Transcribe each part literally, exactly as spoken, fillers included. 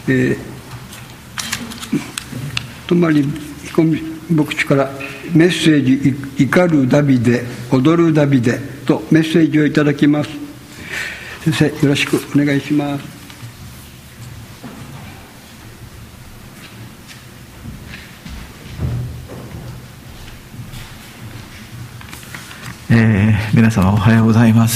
えー、泊まり彦牧師からメッセージ「怒るダビデ踊るダビデ」とメッセージをいただきます。先生、よろしくお願いします。 えー、皆様おはようございます。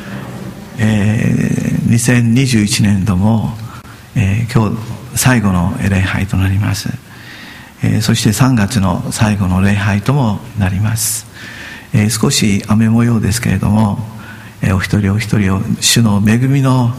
えー、にせんにじゅういちねん度も、えー、今日最後の礼拝となります。えー、そしてさんがつの最後の礼拝ともなります。えー、少し雨模様ですけれども、えー、お一人お一人を主の恵みの、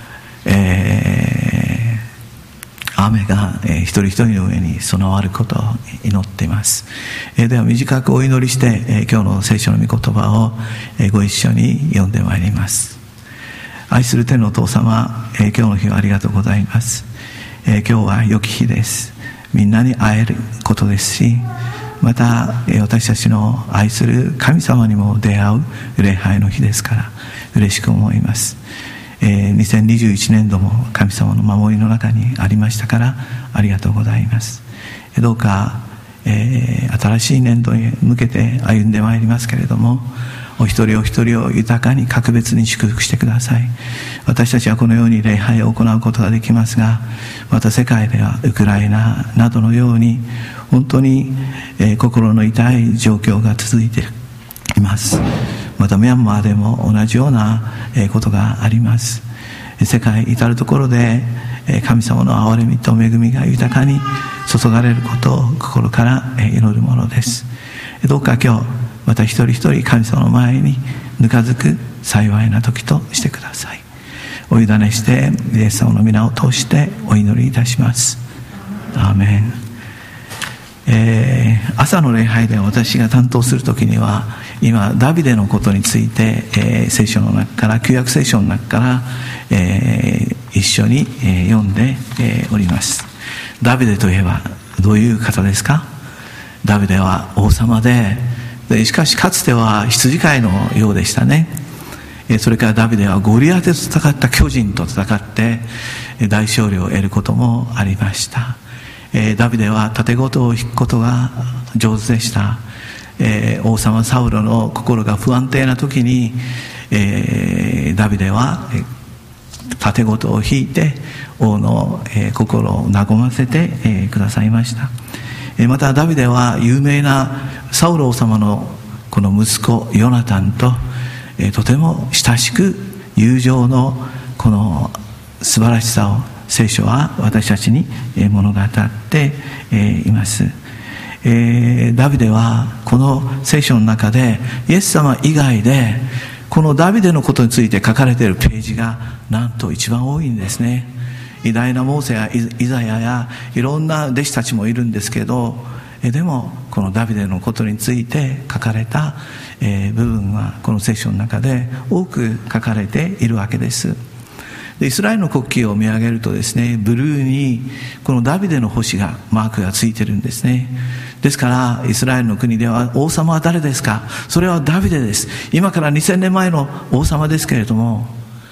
えー、雨が、えー、一人一人の上に備わることを祈っています。えー、では短くお祈りして、えー、今日の聖書の御言葉を、えー、ご一緒に読んでまいります。愛する天のお父様、えー、今日の日をありがとうございます。えー、今日は良き日です。みんなに会えることですし、また、えー、私たちの愛する神様にも出会う礼拝の日ですから嬉しく思います。えー、にせんにじゅういちねん度も神様の守りの中にありましたからありがとうございます。どうか、えー、新しい年度へ向けて歩んでまいりますけれども、お一人お一人を豊かに格別に祝福してください。私たちはこのように礼拝を行うことができますが、また世界ではウクライナなどのように本当に、えー、心の痛い状況が続いています。またミャンマーでも同じようなことがあります。世界至るところで神様の憐れみと恵みが豊かに注がれることを心から祈るものです。どうか今日また一人一人神様の前にぬかづく幸いな時としてください。お委ねしてイエス様の皆を通してお祈りいたします。アーメン。えー、朝の礼拝で私が担当するときには今ダビデのことについて、えー、聖書の中から旧約聖書の中から、えー、一緒に、えー、読んで、えー、おります。ダビデといえばどういう方ですか？ダビデは王様で、でしかしかつては羊飼いのようでしたね。えー、それからダビデはゴリアテと戦った巨人と戦って大勝利を得ることもありました。えー、ダビデは盾事を引くことが上手でした。えー、王様サウロの心が不安定な時に、えー、ダビデは盾事を引いて王の、えー、心を和ませて、えー、くださいました。えー、またダビデは有名なサウロ王様のこの息子ヨナタンと、えー、とても親しく友情のこの素晴らしさを聖書は私たちに物語っています。えー、ダビデはこの聖書の中でイエス様以外でこのダビデのことについて書かれているページがなんと一番多いんですね。偉大なモーセやイザヤやいろんな弟子たちもいるんですけど、でもこのダビデのことについて書かれた部分はこの聖書の中で多く書かれているわけです。イスラエルの国旗を見上げるとですね、ブルーにこのダビデの星がマークがついてるんですね。ですからイスラエルの国では王様は誰ですか？それはダビデです。今からにせんねんまえの王様ですけれども、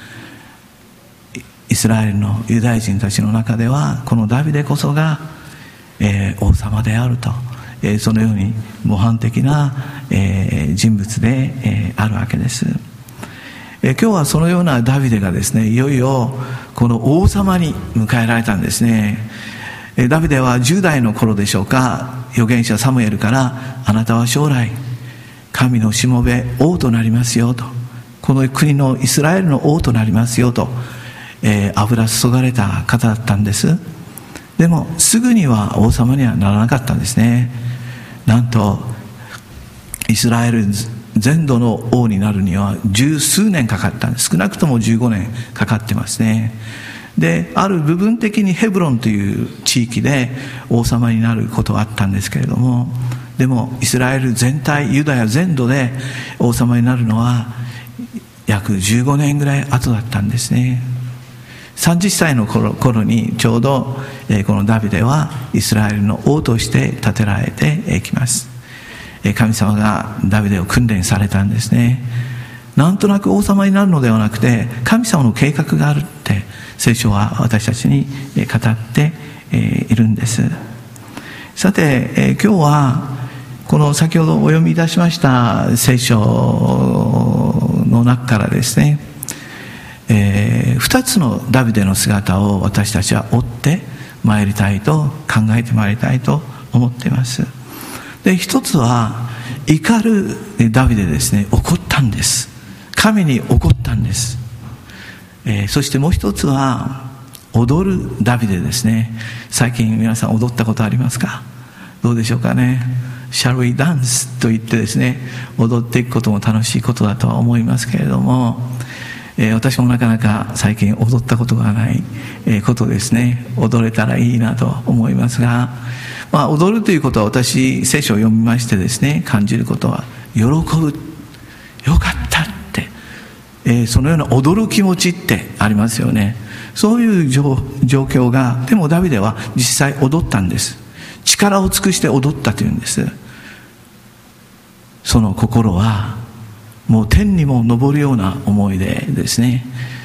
イスラエルのユダヤ人たちの中ではこのダビデこそが、えー、王様であると、えー、そのように模範的な、えー、人物で、えー、あるわけです。え今日はそのようなダビデがですね、いよいよこの王様に迎えられたんですね。えダビデはじゅう代の頃でしょうか、預言者サムエルからあなたは将来神のしもべ王となりますよと、この国のイスラエルの王となりますよと、えー、油注がれた方だったんです。でもすぐには王様にはならなかったんですね。なんとイスラエル全土の王になるには十数年かかったんです。少なくともじゅうごねんかかってますね。で、ある部分的にヘブロンという地域で王様になることはあったんですけれども、でもイスラエル全体、ユダヤ全土で王様になるのは約じゅうごねんぐらい後だったんですね。さんじゅっさいの 頃, 頃にちょうど、えー、このダビデはイスラエルの王として立てられていきます。えー、神様がダビデを訓練されたんですね。なんとなく王様になるのではなくて、神様の計画があるって聖書は私たちに語っているんです。さて、今日はこの先ほどお読みいたしました聖書の中からですね、えー、ふたつのダビデの姿を私たちは追ってまいりたいと考えてまいりたいと思っています。で、一つは怒るダビデですね、怒ったんです。神に怒ったんです。えー、そしてもう一つは踊るダビデですね。最近皆さん踊ったことありますか？どうでしょうかね。Shall we dance と言ってですね、踊っていくことも楽しいことだとは思いますけれども、えー、私もなかなか最近踊ったことがない、えー、ことですね。踊れたらいいなと思いますが、まあ、踊るということは私聖書を読みましてですね、感じることは喜ぶ、よかったって、えー、そのような踊る気持ちってありますよね。そういう状況が、でもダビデは実際踊ったんです。力を尽くして踊ったというんです。その心はもう天にも昇るような思いでですね、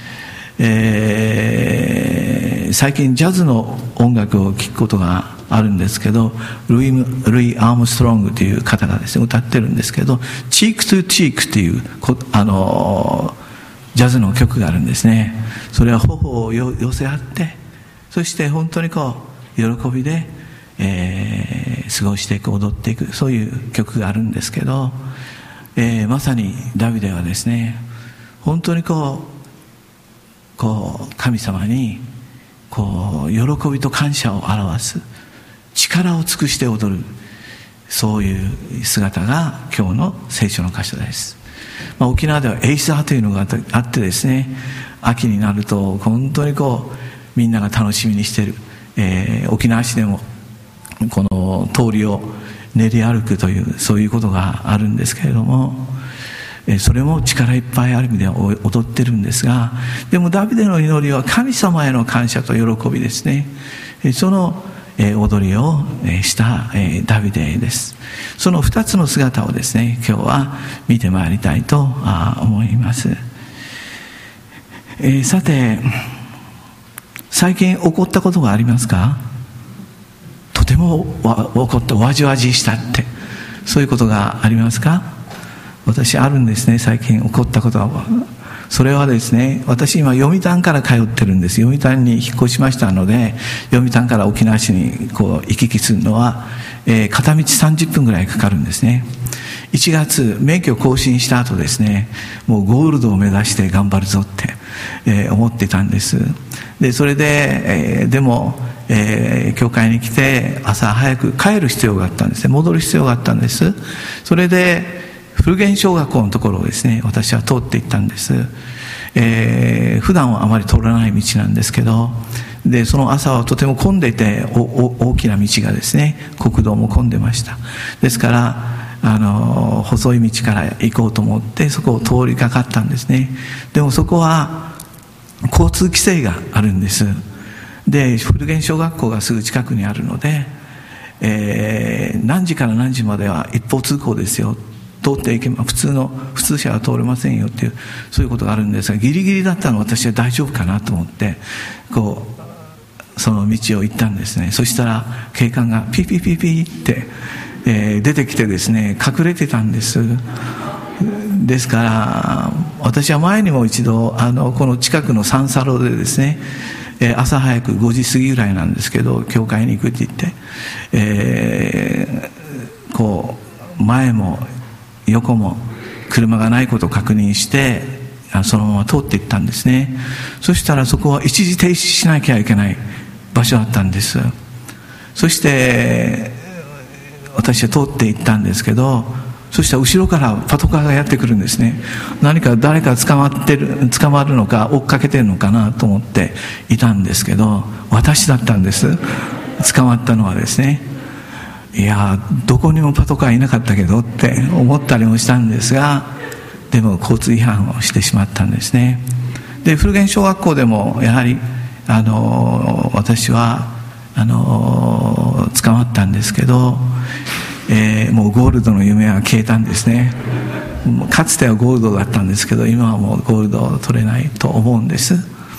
えー、最近ジャズの音楽を聴くことがあるんですけど、ルイ・ルイアームストロングという方がですね歌ってるんですけど、チークトゥチークというあのジャズの曲があるんですね。それは頬を寄せ合って、そして本当にこう喜びで、えー、過ごしていく、踊っていく、そういう曲があるんですけど、えー、まさにダビデはですね、本当にこうこう神様にこう喜びと感謝を表す、力を尽くして踊る、そういう姿が今日の聖書の箇所です。まあ、沖縄ではエイサーというのがあってですね、秋になると本当にこうみんなが楽しみにしている、えー、沖縄市でもこの通りを練り歩くという、そういうことがあるんですけれども、えー、それも力いっぱいある意味では踊ってるんですが、でもダビデの祈りは神様への感謝と喜びですね。えー、その踊りをしたダビデです。その二つの姿をですね、今日は見てまいりたいと思います。えー、さて、最近起こったことがありますか？とても起こった、わじわじしたって、そういうことがありますか？私あるんですね、最近起こったことは。それはですね、私今読谷から通ってるんです。読谷に引っ越しましたので、読谷から沖縄市にこう行き来するのは、えー、片道さんじゅっぷんぐらいかかるんですね。いちがつ免許更新した後ですね、もうゴールドを目指して頑張るぞって、えー、思ってたんです。でそれで、えー、でも、えー、教会に来て朝早く帰る必要があったんですね。戻る必要があったんです。それで古源小学校のところをですね、私は通っていったんです。えー、普段はあまり通らない道なんですけど、でその朝はとても混んでいて、おお大きな道がですね、国道も混んでました。ですからあの細い道から行こうと思ってそこを通りかかったんですね。でもそこは交通規制があるんです。で古源小学校がすぐ近くにあるので、えー、何時から何時までは一方通行ですよ、通っていけば普通の普通車は通れませんよっていう、そういうことがあるんですが、ギリギリだったの私は大丈夫かなと思ってこうその道を行ったんですね。そしたら警官がピーピーピーピーって、えー、出てきてですね、隠れてたんです。ですから私は前にも一度あのこの近くの三叉路でですね、えー、朝早くごじ過ぎぐらいなんですけど、教会に行くって言って、えー、こう前も横も車がないことを確認してそのまま通っていったんですね。そしたらそこは一時停止しなきゃいけない場所だったんです。そして私は通っていったんですけど、そしたら後ろからパトカーがやってくるんですね。何か誰か捕まってる捕まるのか追っかけてるのかなと思っていたんですけど、私だったんです。捕まったのはですね、いやどこにもパトカーいなかったけどって思ったりもしたんですが、でも交通違反をしてしまったんですね。で古源小学校でもやはりあの私はあの捕まったんですけど、えー、もうゴールドの夢は消えたんですね。かつてはゴールドだったんですけど、今はもうゴールドを取れないと思うんです。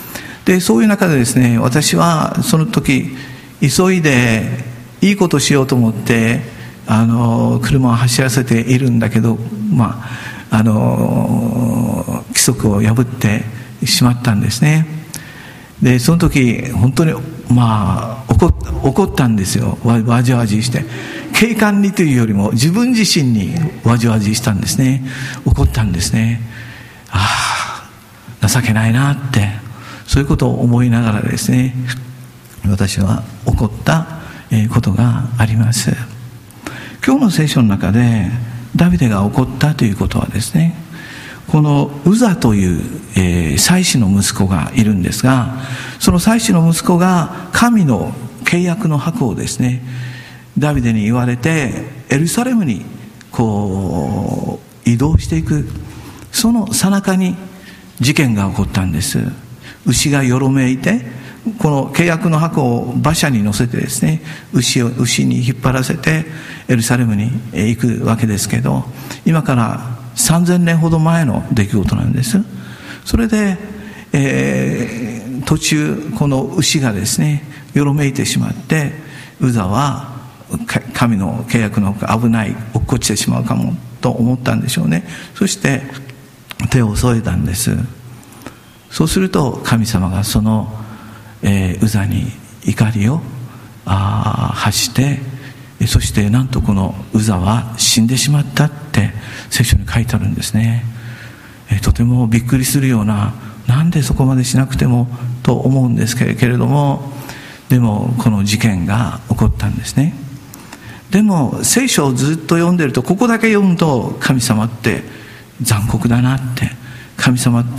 でそういう中でですね、私はその時急いでいいことしようと思ってあの車を走らせているんだけど、まああの規則を破ってしまったんですね。でその時本当にまあ怒っ、怒ったんですよ。わわじわじして警官にというよりも自分自身にわじわじしたんですね。怒ったんですね。ああ情けないなって、そういうことを思いながらですね、私は怒ったことがあります。今日の聖書の中でダビデが怒ったということはですね、このウザという、えー、祭司の息子がいるんですが、その祭司の息子が神の契約の箱をですね、ダビデに言われてエルサレムにこう移動していく、その最中に事件が起こったんです。牛がよろめいて、この契約の箱を馬車に乗せてですね、牛を牛に引っ張らせてエルサレムに行くわけですけど、今からさんぜんねんほど前の出来事なんです。それで、えー、途中この牛がですねよろめいてしまって、ウザは神の契約の危ない、落っこちてしまうかもと思ったんでしょうね。そして手を添えたんです。そうすると神様がその、えー、ウザに怒りをあ発して、そしてなんとこのウザは死んでしまったって聖書に書いてあるんですね。えー、とてもびっくりするような、なんでそこまでしなくてもと思うんですけれども、でもこの事件が起こったんですね。でも聖書をずっと読んでると、ここだけ読むと神様って残酷だなって、神様って、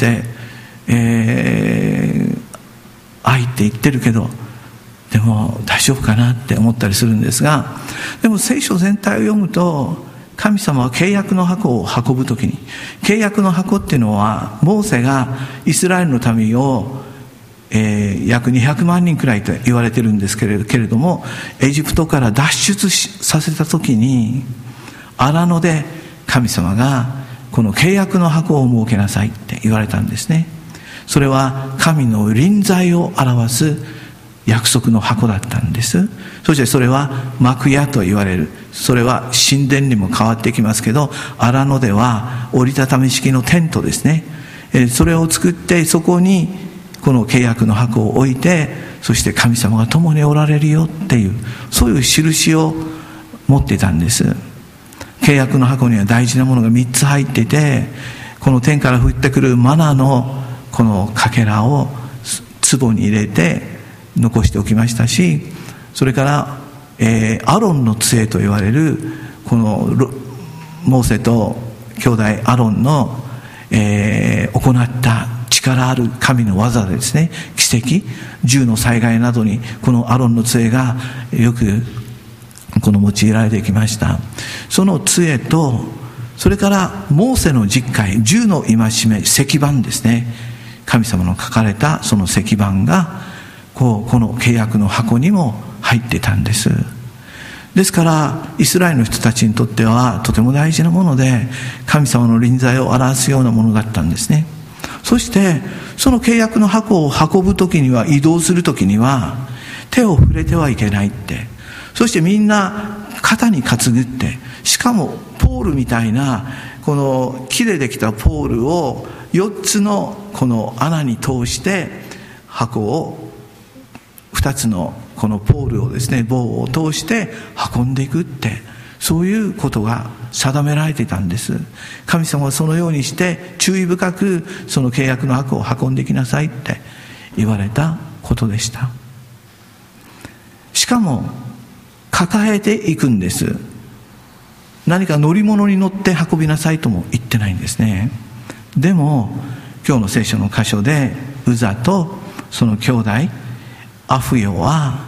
えー、愛って言ってるけどでも大丈夫かなって思ったりするんですが、でも聖書全体を読むと、神様は契約の箱を運ぶときに、契約の箱っていうのはモーセがイスラエルの民を、えー、約にひゃくまんにんくらいと言われてるんですけれども、エジプトから脱出させたときに荒野で神様がこの契約の箱を設けなさいって言われたんですね。それは神の臨在を表す約束の箱だったんです。そしてそれは幕屋と言われる、それは神殿にも変わってきますけど、荒野では折りたたみ式のテントですね、それを作って、そこにこの契約の箱を置いて、そして神様が共におられるよっていう、そういう印を持っていたんです。契約の箱には大事なものがみっつ入っていて、この天から降ってくるマナのこのかけらを壺に入れて残しておきましたし、それから、えー、アロンの杖と言われるこのモーセと兄弟アロンの、えー、行った力ある神の技でですね、奇跡、銃の災害などにこのアロンの杖がよくこの用いられてきました。その杖と、それからモーセの実戒、銃の戒め、石板ですね、神様の書かれたその石板がこうこの契約の箱にも入ってたんです。ですからイスラエルの人たちにとってはとても大事なもので、神様の臨在を表すようなものだったんですね。そしてその契約の箱を運ぶときには、移動するときには手を触れてはいけないって、そしてみんな肩に担ぐって、しかもポールみたいなこの木でできたポールをよっつのこの穴に通して箱を、ふたつのこのポールをですね、棒を通して運んでいくって、そういうことが定められていたんです。神様はそのようにして注意深くその契約の箱を運んできなさいって言われたことでした。しかも抱えていくんです。何か乗り物に乗って運びなさいとも言ってないんですね。でも今日の聖書の箇所でウザとその兄弟アフヨは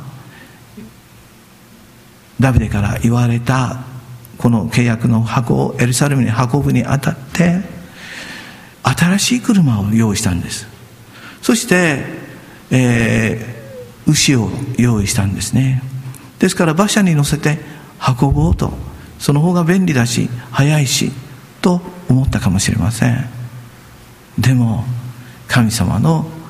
ダビデから言われたこの契約の箱をエルサレムに運ぶにあたって新しい車を用意したんです。そして、えー、牛を用意したんですね。ですから馬車に乗せて運ぼうと、その方が便利だし早いしと思ったかもしれません。でも神様の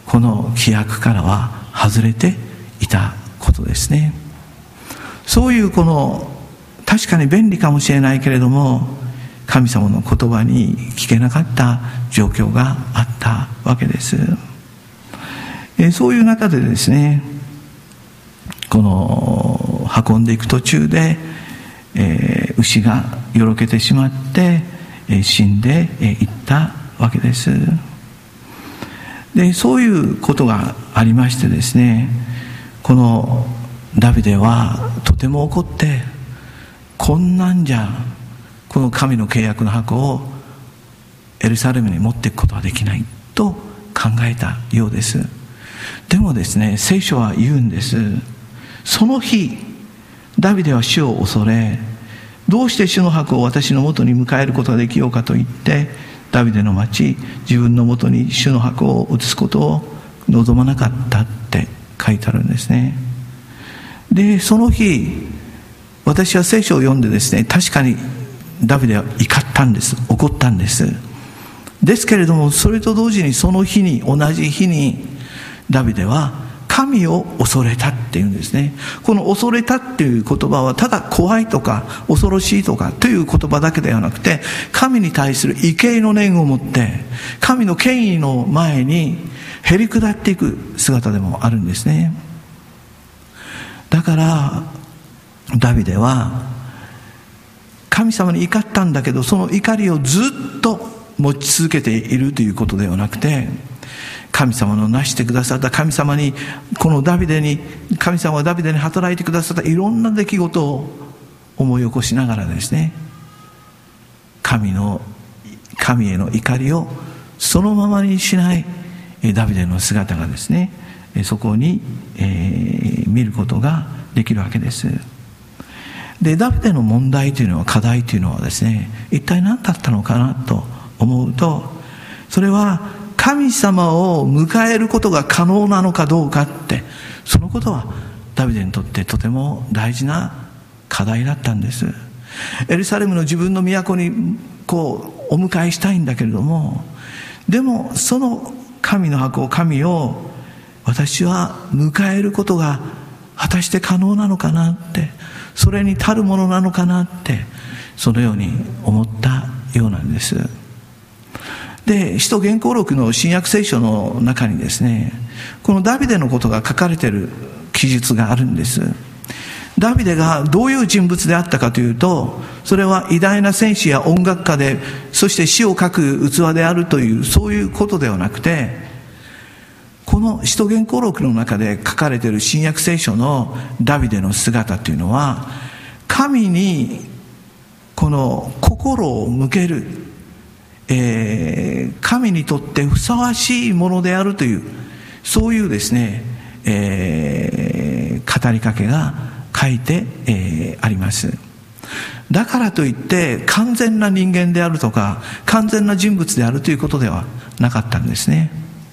この規約からは外れていたことですね。そういうこの確かに便利かもしれないけれども、神様の言葉に聞けなかった状況があったわけです。えそういう中でですね、この運んでいく途中で、えー、牛がよろけてしまって、えー、死んでいったわけです。でそういうことがありましてですね、このダビデはとても怒って、こんなんじゃこの神の契約の箱をエルサレムに持っていくことはできないと考えたようです。でもですね、聖書は言うんです。その日ダビデは主を恐れ、どうして主の箱を私のもとに迎えることができようかと言って、ダビデの町、自分のもとに主の箱を移すことを望まなかったって書いてあるんですね。でその日、私は聖書を読んでですね、確かにダビデは怒ったんです。怒ったんです。ですけれども、それと同時にその日に、同じ日にダビデは神を恐れたっていうんですね。この恐れたっていう言葉はただ怖いとか恐ろしいとかという言葉だけではなくて、神に対する畏敬の念を持って神の権威の前にへり下っていく姿でもあるんですね。だからダビデは神様に怒ったんだけど、その怒りをずっと持ち続けているということではなくて、神様のなしてくださった、神様にこのダビデに神様がダビデに働いてくださったいろんな出来事を思い起こしながらですね、神の神への怒りをそのままにしないダビデの姿がですね、そこに、えー、見ることができるわけです。でダビデの問題というのは、課題というのはですね、一体何だったのかなと思うと、それは神様を迎えることが可能なのかどうかって、そのことはダビデにとってとても大事な課題だったんです。エルサレムの自分の都にこうお迎えしたいんだけれども、でもその神の箱、神を私は迎えることが果たして可能なのかなって、それに足るものなのかなって、そのように思ったようなんです。で使徒言行録の新約聖書の中にですね、このダビデのことが書かれている記述があるんです。ダビデがどういう人物であったかというと、それは偉大な戦士や音楽家で、そして詩を書く器であるという、そういうことではなくて、この使徒言行録の中で書かれている新約聖書のダビデの姿というのは、神にこの心を向ける、えー、神にとってふさわしいものであるという、そういうですね、えー、語りかけが書いて、えー、あります。だからといって完全な人間であるとか完全な人物であるということではなかったんですね。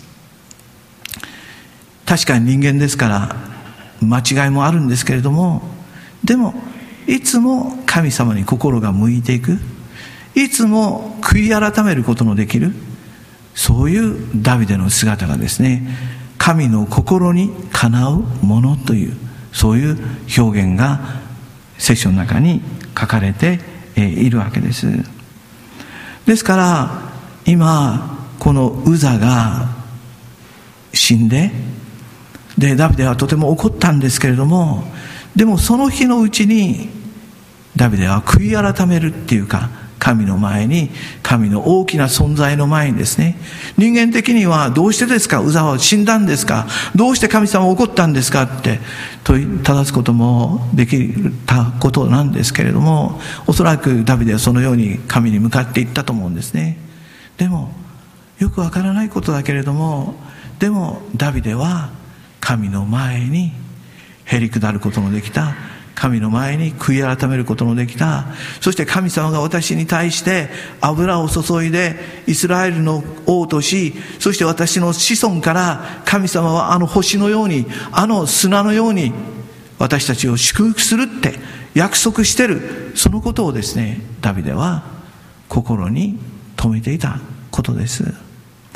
確かに人間ですから間違いもあるんですけれども、でもいつも神様に心が向いていく、いつも悔い改めることのできる、そういうダビデの姿がですね、神の心にかなうものという、そういう表現が聖書の中に書かれているわけです。ですから今このウザが死んで、でダビデはとても怒ったんですけれども、でもその日のうちにダビデは悔い改めるっていうか、神の前に、神の大きな存在の前にですね、人間的にはどうしてですか、ウザは死んだんですか、どうして神様は怒ったんですかって問いただすこともできたことなんですけれども、おそらくダビデはそのように神に向かっていったと思うんですね。でもよくわからないことだけれども、でもダビデは神の前にへり下ることのできた、神の前に悔い改めることのできた、そして神様が私に対して油を注いでイスラエルの王とし、そして私の子孫から神様はあの星のように、あの砂のように私たちを祝福するって約束してる、そのことをですね、ダビデは心に留めていたことです。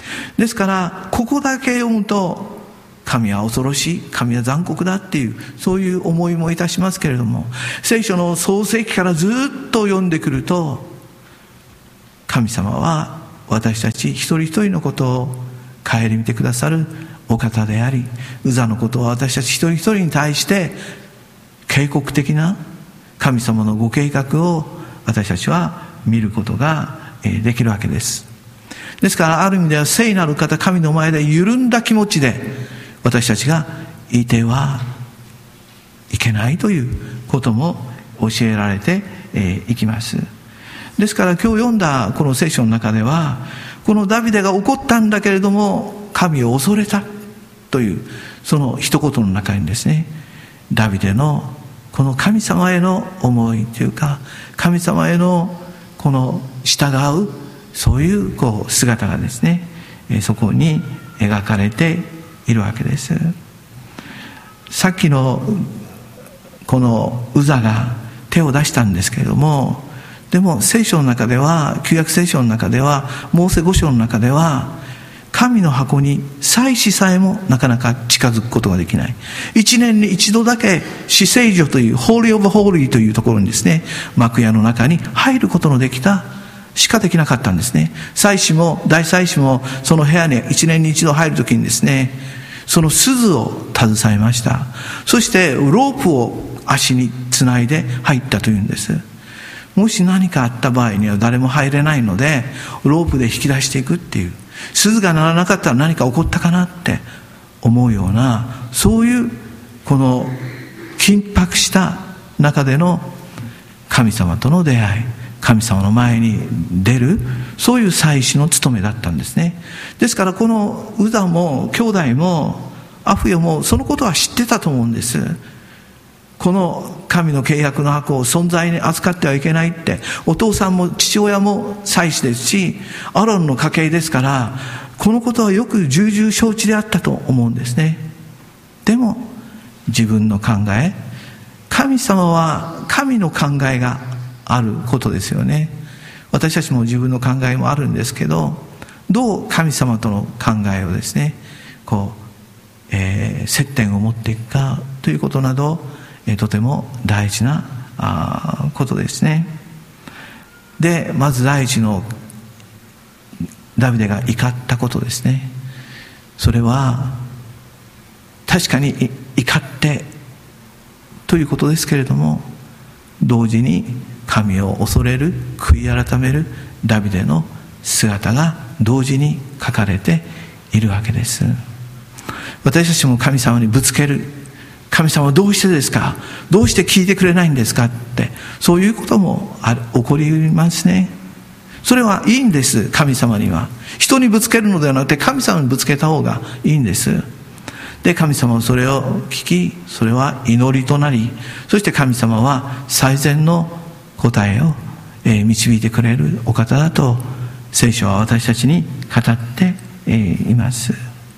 ですからここだけ読むと神は恐ろしい、神は残酷だっていう、そういう思いもいたしますけれども、聖書の創世記からずっと読んでくると、神様は私たち一人一人のことを顧みてくださるお方であり、ウザのことは私たち一人一人に対して警告的な神様のご計画を私たちは見ることができるわけです。ですからある意味では聖なる方、神の前で緩んだ気持ちで私たちがいてはいけないということも教えられていきます。ですから今日読んだこの聖書の中では、このダビデが怒ったんだけれども神を恐れたというその一言の中にですね、ダビデのこの神様への思いというか、神様へのこの従うそういうこう姿がですね、そこに描かれているわけです。さっきのこのウザが手を出したんですけれども、でも聖書の中では、旧約聖書の中では、モーセ五章の中では、神の箱に祭司さえもなかなか近づくことができない。一年に一度だけ至聖所というホーリーオブホーリーというところにですね、幕屋の中に入ることのできたしかできなかったんですね。祭司も大祭司もその部屋に一年に一度入るときにですね、その鈴を携えました。そしてロープを足につないで入ったというんです。もし何かあった場合には誰も入れないので、ロープで引き出していくっていう、鈴が鳴らなかったら何か起こったかなって思うような、そういうこの緊迫した中での神様との出会い、神様の前に出る、そういう祭司の務めだったんですね。ですからこのウザも兄弟もアフヨもそのことは知ってたと思うんです。この神の契約の箱を存在に扱ってはいけないって、お父さんも父親も祭司ですし、アロンの家系ですから、このことはよく重々承知であったと思うんですね。でも自分の考え、神様は神の考えがあることですよね。私たちも自分の考えもあるんですけど、どう神様との考えをですね、こう、えー、接点を持っていくかということなど、えー、とても大事なあことですね。で、まず第一のダビデが怒ったことですね。それは確かに怒ってということですけれども、同時に神を恐れる、悔い改めるダビデの姿が同時に書かれているわけです。私たちも神様にぶつける、神様はどうしてですか、どうして聞いてくれないんですかって、そういうこともある起こりますね。それはいいんです。神様には人にぶつけるのではなくて神様にぶつけた方がいいんです。で、神様はそれを聞き、それは祈りとなり、そして神様は最善の答えを、えー、導いてくれるお方だと聖書は私たちに語って、えー、います。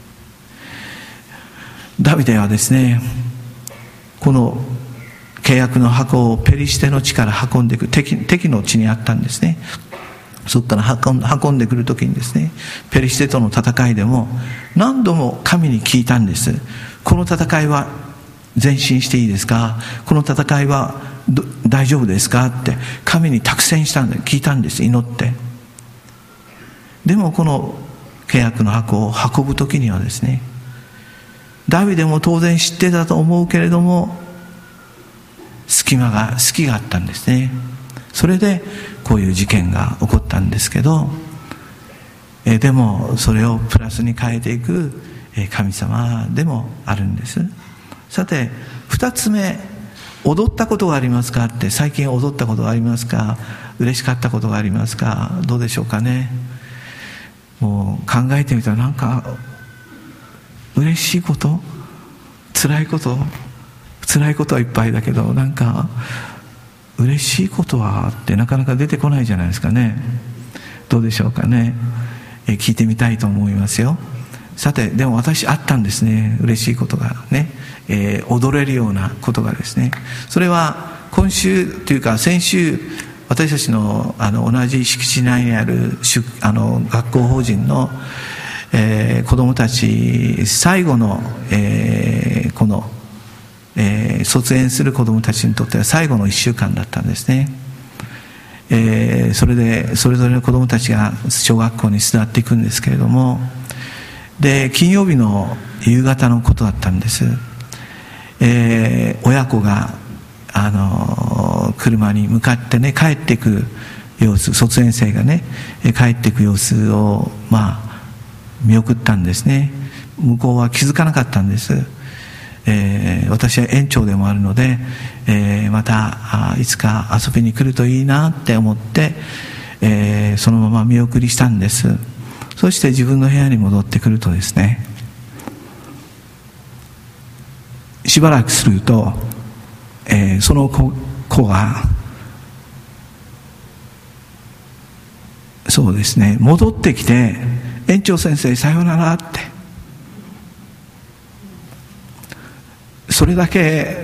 ダビデはですね、この契約の箱をペリシテの地から運んでいく、 敵, 敵の地にあったんですね。そこから運ん、運んでくるときにですね、ペリシテとの戦いでも何度も神に聞いたんです。この戦いは前進していいですか、この戦いは大丈夫ですかって神に託戦したんで、聞いたんです、祈って。でもこの契約の箱を運ぶときにはですね、ダビデも当然知ってたと思うけれども、隙間が隙があったんですね。それでこういう事件が起こったんですけど、えでもそれをプラスに変えていく神様でもあるんです。さて二つ目、踊ったことがありますかって、最近踊ったことがありますか、嬉しかったことがありますか、どうでしょうかね。もう考えてみたら、なんか嬉しいこと、辛いこと、辛いことはいっぱいだけど、なんか嬉しいことはってなかなか出てこないじゃないですかね。どうでしょうかね。え聞いてみたいと思いますよ。さて、でも私あったんですね、嬉しいことがね、えー、踊れるようなことがですね。それは今週というか先週、私たちのあの同じ敷地内にあるあの学校法人の、 えー、子供たち最後の、えー、この、えー、卒園する子供たちにとっては最後のいっしゅうかんだったんですね。えー、それでそれぞれの子供たちが小学校に巣立っていくんですけれども、で金曜日の夕方のことだったんです。えー、親子があの車に向かってね帰っていく様子、卒園生がね帰っていく様子をまあ見送ったんですね。向こうは気づかなかったんです。えー、私は園長でもあるので、えー、またいつか遊びに来るといいなって思って、えー、そのまま見送りしたんです。そして自分の部屋に戻ってくるとですね、しばらくすると、えー、その 子, 子がそうですね戻ってきて、園長先生さようならって、それだけ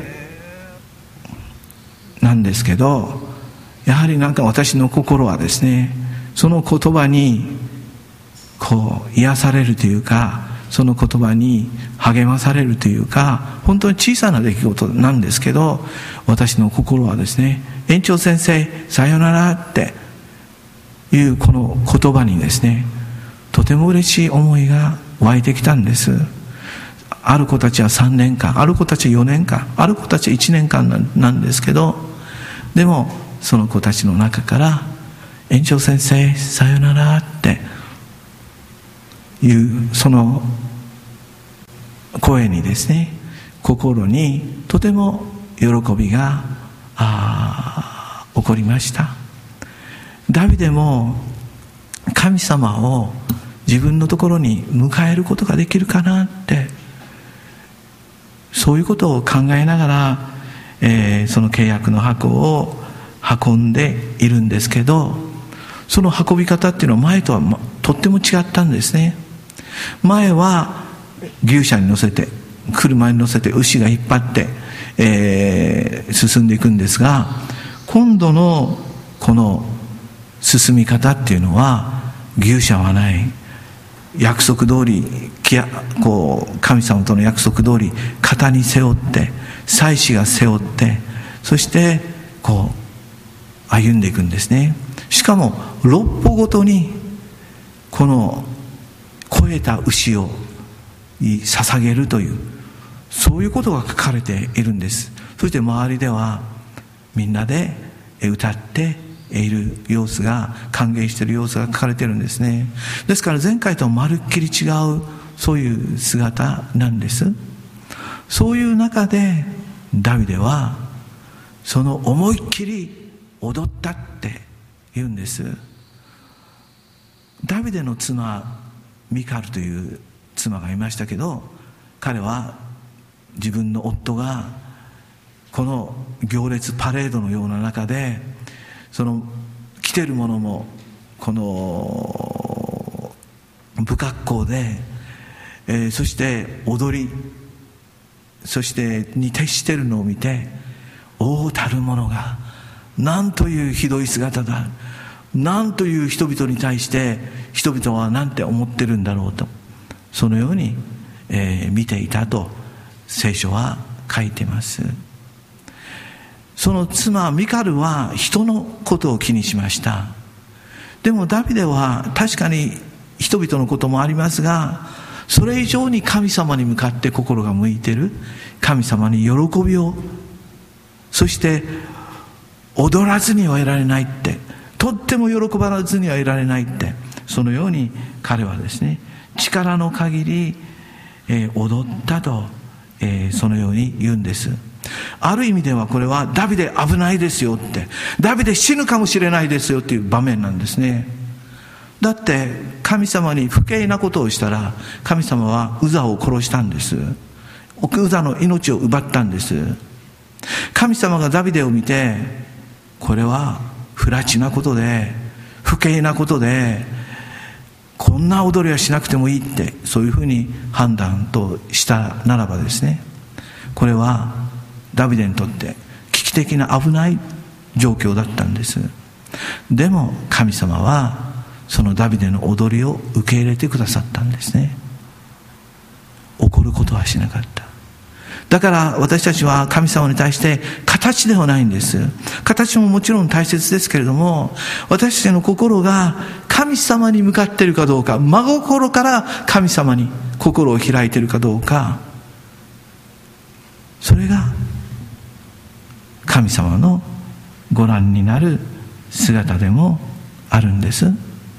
なんですけど、やはりなんか私の心はですね、その言葉にこう癒されるというか、その言葉に励まされるというか、本当に小さな出来事なんですけど、私の心はですね、園長先生さよならっていうこの言葉にですね、とても嬉しい思いが湧いてきたんです。ある子たちはさんねんかん、ある子たちはよねんかん、ある子たちはいちねんかんなんですけど、でもその子たちの中から園長先生さよならっていうその声にですね、心にとても喜びがあ起こりました。ダビデも神様を自分のところに迎えることができるかなって、そういうことを考えながら、えー、その契約の箱を運んでいるんですけど、その運び方っていうのは前とはとっても違ったんですね。前は牛車に乗せて、車に乗せて牛が引っ張って、えー、進んでいくんですが、今度のこの進み方っていうのは牛車はない、約束通りこう神様との約束通り肩に背負って、祭司が背負って、そしてこう歩んでいくんですね。しかも六歩ごとにこの肥えた牛を捧げるという、そういうことが書かれているんです。そして周りではみんなで歌っている様子が、歓迎している様子が書かれているんですね。ですから前回とまるっきり違うそういう姿なんです。そういう中でダビデはその思いっきり踊ったって言うんです。ダビデの妻ミカルという妻がいましたけど、彼は自分の夫がこの行列パレードのような中で、その着てるものもこの不格好で、えー、そして踊り、そしてに徹しているのを見て、王たる者がなんというひどい姿だ、なんという人々に対して人々はなんて思ってるんだろうと、そのように、えー、見ていたと聖書は書いてます。その妻ミカルは人のことを気にしました。でもダビデは確かに人々のこともありますが、それ以上に神様に向かって心が向いている、神様に喜びを、そして踊らずにはいられないって、とっても喜ばずにはいられないって、そのように彼はですね、力の限り、えー、踊ったと、えー、そのように言うんです。ある意味ではこれはダビデ危ないですよって、ダビデ死ぬかもしれないですよっていう場面なんですね。だって神様に不敬なことをしたら、神様はウザを殺したんです。ウザの命を奪ったんです。神様がダビデを見て、これは不埒なことで不敬なことで、こんな踊りはしなくてもいいって、そういうふうに判断としたならばですね、これはダビデにとって危機的な危ない状況だったんです。でも神様はそのダビデの踊りを受け入れてくださったんですね。怒ることはしなかった。だから私たちは神様に対して形ではないんです。形ももちろん大切ですけれども、私たちの心が神様に向かっているかどうか、真心から神様に心を開いているかどうか、それが神様のご覧になる姿でもあるんです。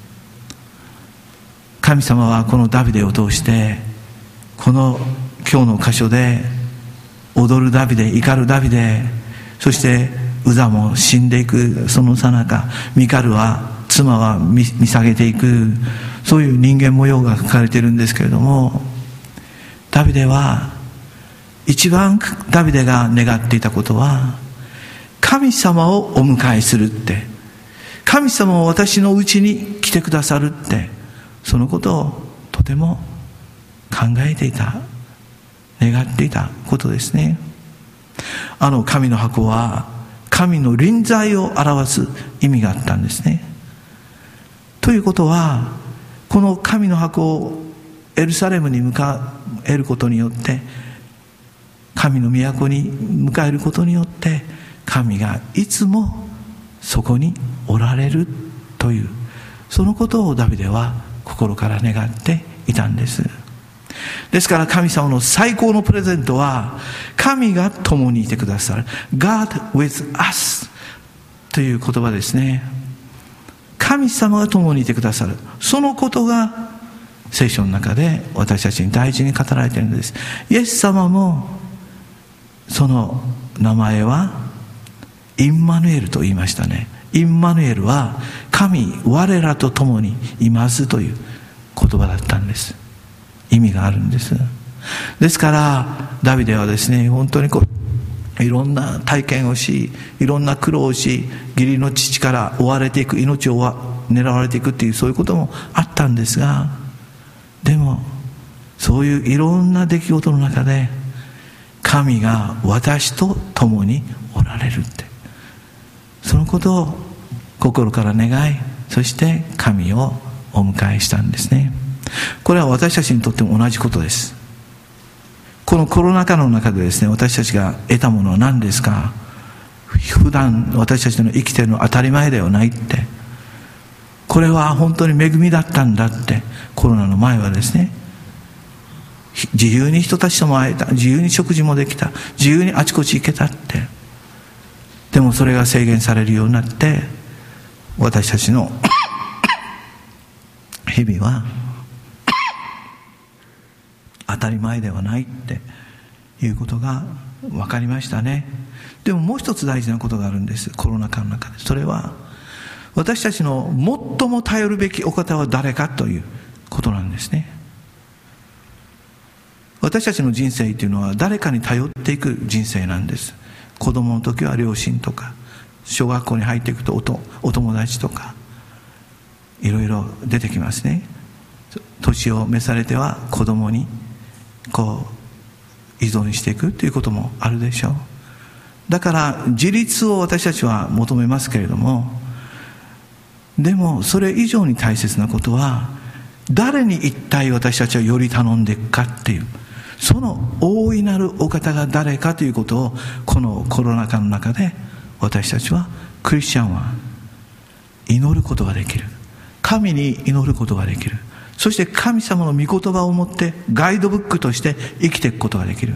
神様はこのダビデを通して、この今日の箇所で踊るダビデ、怒るダビデ、そしてウザも死んでいくその最中、ミカルは妻は見下げていく、そういう人間模様が書かれているんですけれども、ダビデは一番ダビデが願っていたことは、神様をお迎えするって、神様を私のうちに来てくださるって、そのことをとても考えていた、願っていたことですね。あの神の箱は神の臨在を表す意味があったんですね。ということは、この神の箱をエルサレムに迎えることによって、神の都に迎えることによって、神がいつもそこにおられるという、そのことをダビデは心から願っていたんです。ですから神様の最高のプレゼントは、神が共にいてくださる God with us という言葉ですね。神様が共にいてくださる、そのことが聖書の中で私たちに大事に語られているのです。イエス様もその名前はインマヌエルと言いましたね。インマヌエルは神我らと共にいますという言葉だったんです。意味があるんです。ですからダビデはですね、本当にこういろんな体験をし、いろんな苦労をし、義理の父から追われていく、命を狙われていくっていう、そういうこともあったんですが、でもそういういろんな出来事の中で、神が私と共におられるって、そのことを心から願い、そして神をお迎えしたんですね。これは私たちにとっても同じことです。このコロナ禍の中でですね、私たちが得たものは何ですか。普段私たちの生きているのは当たり前ではないって、これは本当に恵みだったんだって。コロナの前はですね、自由に人たちとも会えた、自由に食事もできた、自由にあちこち行けたって。でもそれが制限されるようになって、私たちの日々は当たり前ではないっていうことが分かりましたね。でももう一つ大事なことがあるんです、コロナ禍の中で。それは私たちの最も頼るべきお方は誰かということなんですね。私たちの人生というのは誰かに頼っていく人生なんです。子供の時は両親とか、小学校に入っていくと お, お友達とか、いろいろ出てきますね。年を召されては子供にこう依存していくということもあるでしょう。だから自立を私たちは求めますけれども、でもそれ以上に大切なことは、誰に一体私たちはより頼んでいくかっていう、その大いなるお方が誰かということを、このコロナ禍の中で私たちは、クリスチャンは祈ることができる、神に祈ることができる、そして神様の御言葉を持ってガイドブックとして生きていくことができる。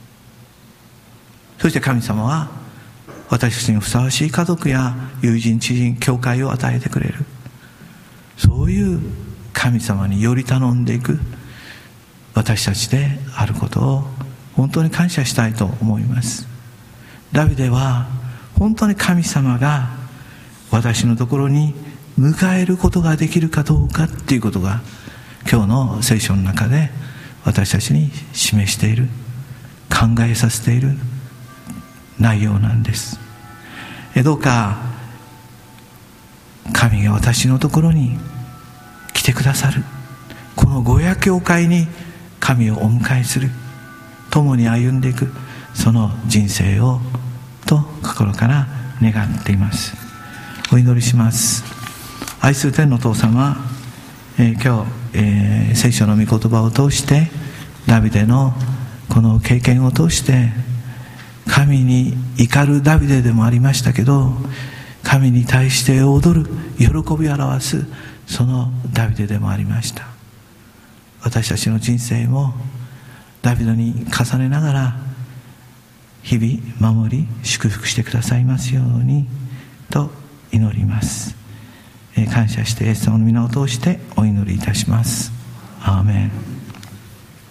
そして神様は私たちにふさわしい家族や友人、知人、教会を与えてくれる。そういう神様により頼んでいく私たちであることを本当に感謝したいと思います。ダビデは本当に神様が私のところに迎えることができるかどうかっていうことが、今日の聖書の中で私たちに示している、考えさせている内容なんです。どうか神が私のところに来てくださる、このごや教会に神をお迎えする、共に歩んでいく、その人生をと心から願っています。お祈りします。 愛する天のお父様、えー、今日、えー、聖書の御言葉を通してダビデのこの経験を通して神に怒るダビデでもありましたけど、神に対して踊る喜びを表すそのダビデでもありました。私たちの人生もダビデに重ねながら日々守り祝福してくださいますようにと祈ります。感謝してイエス様の皆を通してお祈りいたします。アーメン。